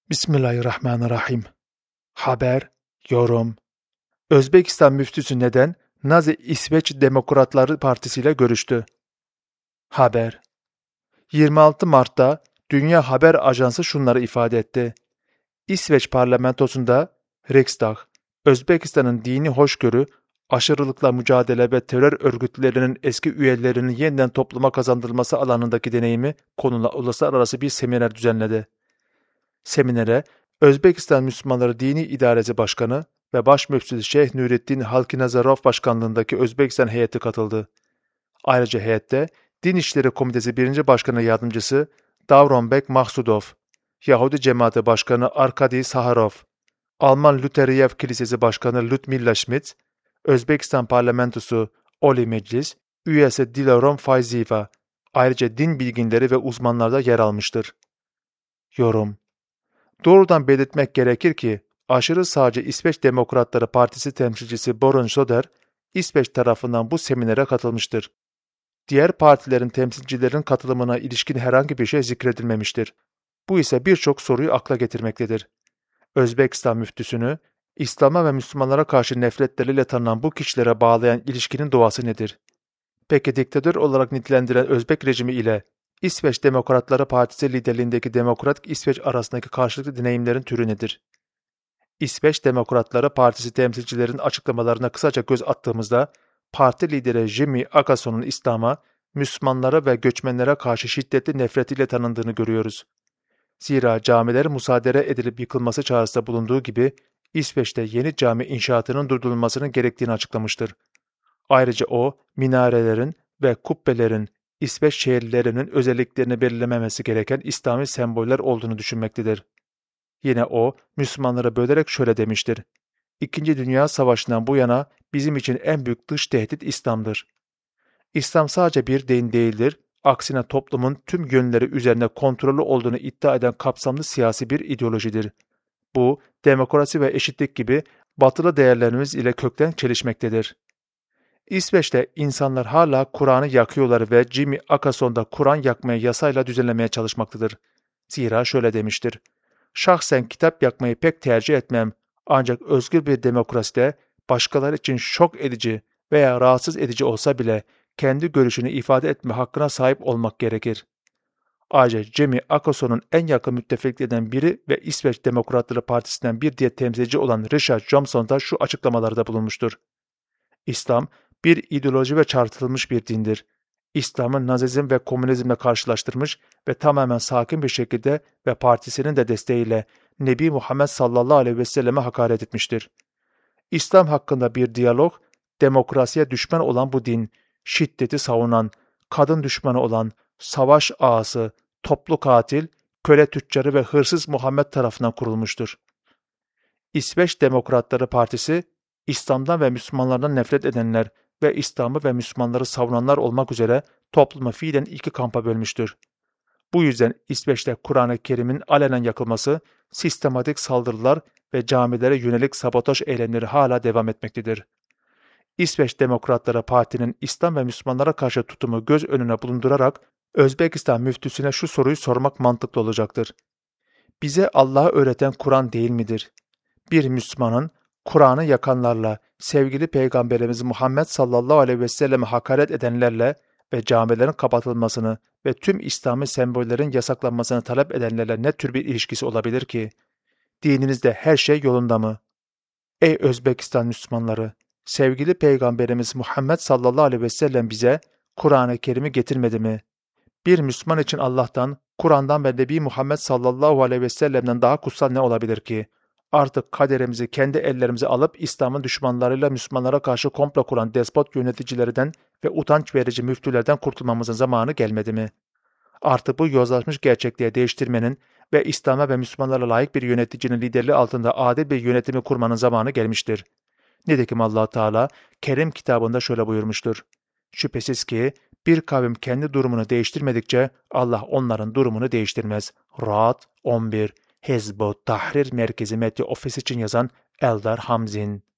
Bismillahirrahmanirrahim. Haber, yorum. Özbekistan müftüsü neden Nazi İsveç Demokratları Partisi ile görüştü? Haber. 26 Mart'ta Dünya Haber Ajansı şunları ifade etti. İsveç parlamentosunda Riksdag, Özbekistan'ın dini hoşgörü, aşırılıkla mücadele ve terör örgütlerinin eski üyelerinin yeniden topluma kazandırılması alanındaki deneyimi konulu uluslararası bir seminer düzenledi. Seminere Özbekistan Müslümanları Dini İdaresi Başkanı ve Baş Müftüsü Şeyh Nurettin Halkinazarov başkanlığındaki Özbekistan heyeti katıldı. Ayrıca heyette Din İşleri Komitesi 1. Başkanı Yardımcısı Davronbek Mahsudov, Yahudi Cemaati Başkanı Arkady Saharov, Alman Luteriyev Kilisesi Başkanı Ludmila Schmidt, Özbekistan Parlamentosu Oli Meclis, üyesi Dilarom Fayziyeva, ayrıca din bilginleri ve uzmanlar da yer almıştır. Yorum. Doğrudan belirtmek gerekir ki, aşırı sağcı İsveç Demokratları Partisi temsilcisi Boron Söder, İsveç tarafından bu seminere katılmıştır. Diğer partilerin temsilcilerin katılımına ilişkin herhangi bir şey zikredilmemiştir. Bu ise birçok soruyu akla getirmektedir. Özbekistan müftüsünü, İslam'a ve Müslümanlara karşı nefretleriyle tanınan bu kişilere bağlayan ilişkinin doğası nedir? Peki diktatör olarak nitelendiren Özbek rejimi ile İsveç Demokratları Partisi liderliğindeki Demokratik İsveç arasındaki karşılıklı deneyimlerin türü nedir? İsveç Demokratları Partisi temsilcilerin açıklamalarına kısaca göz attığımızda, parti lideri Jimmy Akason'un İslam'a, Müslümanlara ve göçmenlere karşı şiddetli nefretiyle tanındığını görüyoruz. Zira camilerin musadere edilip yıkılması çağrısında bulunduğu gibi, İsveç'te yeni cami inşaatının durdurulmasının gerektiğini açıklamıştır. Ayrıca o, minarelerin ve kubbelerin İsveç şehirlerinin özelliklerini belirlememesi gereken İslami semboller olduğunu düşünmektedir. Yine o, Müslümanlara bölerek şöyle demiştir. İkinci Dünya Savaşı'ndan bu yana bizim için en büyük dış tehdit İslam'dır. İslam sadece bir din değildir, aksine toplumun tüm yönleri üzerine kontrollü olduğunu iddia eden kapsamlı siyasi bir ideolojidir. Bu, demokrasi ve eşitlik gibi batılı değerlerimiz ile kökten çelişmektedir. İsveç'te insanlar hala Kur'an'ı yakıyorlar ve Jimmy Akason da Kur'an yakmaya yasayla düzenlemeye çalışmaktadır. Zira şöyle demiştir. Şahsen kitap yakmayı pek tercih etmem. Ancak özgür bir demokraside başkaları için şok edici veya rahatsız edici olsa bile kendi görüşünü ifade etme hakkına sahip olmak gerekir. Ayrıca Jimmy Akason'un en yakın müttefiklerinden biri ve İsveç Demokratları Partisi'nden bir diğer temsilci olan Richard Johnson da şu açıklamalarda bulunmuştur. İslam, bir ideoloji ve çarpıtılmış bir dindir. İslam'ı Nazizm ve Komünizmle karşılaştırmış ve tamamen sakin bir şekilde ve partisinin de desteğiyle Nebi Muhammed sallallahu aleyhi ve selleme hakaret etmiştir. İslam hakkında bir diyalog, demokrasiye düşman olan bu din, şiddeti savunan, kadın düşmanı olan, savaş ağası, toplu katil, köle tüccarı ve hırsız Muhammed tarafından kurulmuştur. İsveç Demokratları Partisi, İslam'dan ve Müslümanlardan nefret edenler ve İslam'ı ve Müslümanları savunanlar olmak üzere toplumu fiilen iki kampa bölmüştür. Bu yüzden İsveç'te Kur'an-ı Kerim'in alenen yakılması, sistematik saldırılar ve camilere yönelik sabotaj eylemleri hala devam etmektedir. İsveç Demokratları Parti'nin İslam ve Müslümanlara karşı tutumu göz önüne bulundurarak Özbekistan müftüsüne şu soruyu sormak mantıklı olacaktır. Bize Allah'ı öğreten Kur'an değil midir? Bir Müslümanın Kur'an'ı yakanlarla, sevgili Peygamberimiz Muhammed sallallahu aleyhi ve selleme hakaret edenlerle ve camilerin kapatılmasını ve tüm İslami sembollerin yasaklanmasını talep edenlerle ne tür bir ilişkisi olabilir ki? Dininizde her şey yolunda mı? Ey Özbekistan Müslümanları! Sevgili Peygamberimiz Muhammed sallallahu aleyhi ve sellem bize Kur'an-ı Kerim'i getirmedi mi? Bir Müslüman için Allah'tan, Kur'an'dan ve Nebi Muhammed sallallahu aleyhi ve sellem'den daha kutsal ne olabilir ki? Artık kaderimizi kendi ellerimize alıp İslam'ın düşmanlarıyla Müslümanlara karşı komplo kuran despot yöneticilerden ve utanç verici müftülerden kurtulmamızın zamanı gelmedi mi? Artık bu yozlaşmış gerçekliğe değiştirmenin ve İslam'a ve Müslümanlara layık bir yöneticinin liderliği altında adil bir yönetimi kurmanın zamanı gelmiştir. Nitekim Allah Teala Kerim kitabında şöyle buyurmuştur. Şüphesiz ki bir kavim kendi durumunu değiştirmedikçe Allah onların durumunu değiştirmez. Ra'd 11 Hizb-ı Tahrir Merkezi Medya Ofisi için yazan Eldar Hamzin.